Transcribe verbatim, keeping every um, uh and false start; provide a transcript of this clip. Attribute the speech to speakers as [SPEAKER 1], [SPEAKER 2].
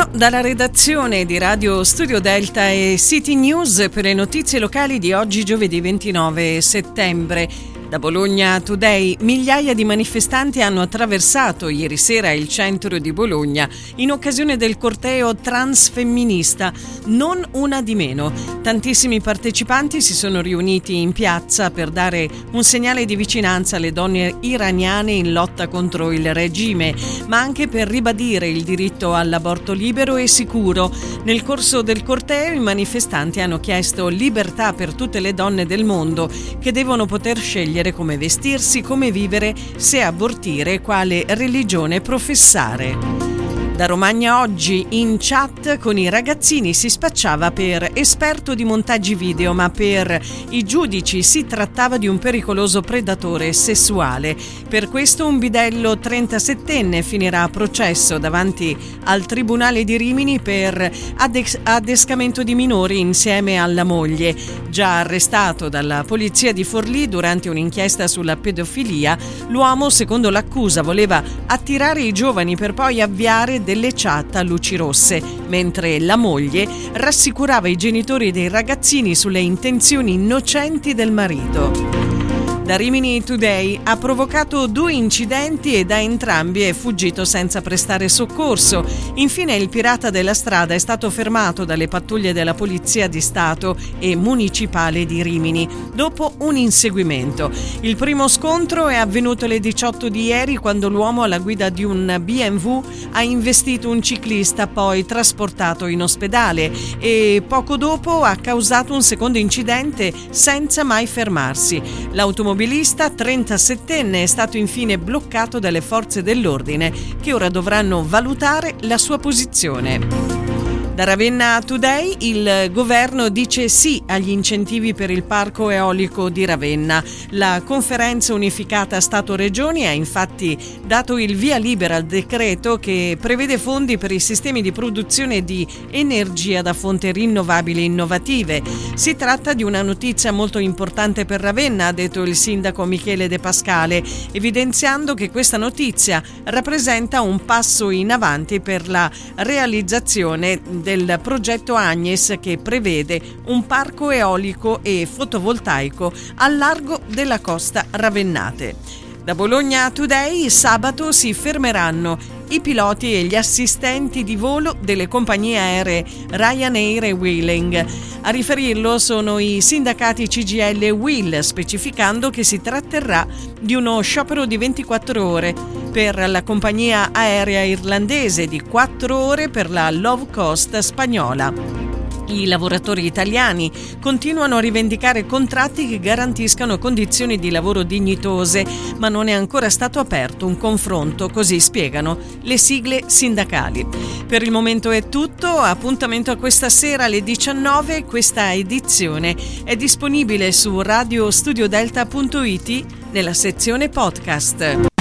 [SPEAKER 1] dalla redazione di Radio Studio Delta e City News per le notizie locali di oggi, giovedì ventinove settembre. Da Bologna Today, migliaia di manifestanti hanno attraversato ieri sera il centro di Bologna in occasione del corteo transfemminista, non una di meno. Tantissimi partecipanti si sono riuniti in piazza per dare un segnale di vicinanza alle donne iraniane in lotta contro il regime, ma anche per ribadire il diritto all'aborto libero e sicuro. Nel corso del corteo i manifestanti hanno chiesto libertà per tutte le donne del mondo, che devono poter scegliere come vestirsi, come vivere, se abortire, quale religione professare. Da Romagna oggi, in chat con i ragazzini si spacciava per esperto di montaggi video, ma per i giudici si trattava di un pericoloso predatore sessuale. Per questo un bidello trentasettenne finirà a processo davanti al Tribunale di Rimini per ades- adescamento di minori insieme alla moglie. Già arrestato dalla polizia di Forlì durante un'inchiesta sulla pedofilia, l'uomo, secondo l'accusa, voleva attirare i giovani per poi avviare delle chat a luci rosse, mentre la moglie rassicurava i genitori dei ragazzini sulle intenzioni innocenti del marito. Da Rimini Today ha provocato due incidenti e da entrambi è fuggito senza prestare soccorso. Infine il pirata della strada è stato fermato dalle pattuglie della Polizia di Stato e Municipale di Rimini dopo un inseguimento. Il primo scontro è avvenuto alle diciotto di ieri, quando l'uomo alla guida di un B M W ha investito un ciclista, poi trasportato in ospedale, e poco dopo ha causato un secondo incidente senza mai fermarsi. L'automobilista trentasettenne è stato infine bloccato dalle forze dell'ordine, che ora dovranno valutare la sua posizione. Da Ravenna Today, il governo dice sì agli incentivi per il parco eolico di Ravenna. La conferenza unificata Stato-Regioni ha infatti dato il via libera al decreto che prevede fondi per i sistemi di produzione di energia da fonti rinnovabili innovative. Si tratta di una notizia molto importante per Ravenna, ha detto il sindaco Michele De Pascale, evidenziando che questa notizia rappresenta un passo in avanti per la realizzazione del progetto Agnes, che prevede un parco eolico e fotovoltaico al largo della costa ravennate. Da Bologna Today, sabato si fermeranno i piloti e gli assistenti di volo delle compagnie aeree Ryanair e Vueling. A riferirlo sono i sindacati C G I L e U I L, specificando che si tratterà di uno sciopero di ventiquattro ore per la compagnia aerea irlandese, di quattro ore per la low cost spagnola. I lavoratori italiani continuano a rivendicare contratti che garantiscano condizioni di lavoro dignitose, ma non è ancora stato aperto un confronto, così spiegano le sigle sindacali. Per il momento è tutto, appuntamento a questa sera alle diciannove. Questa edizione è disponibile su radio studio delta punto it nella sezione podcast.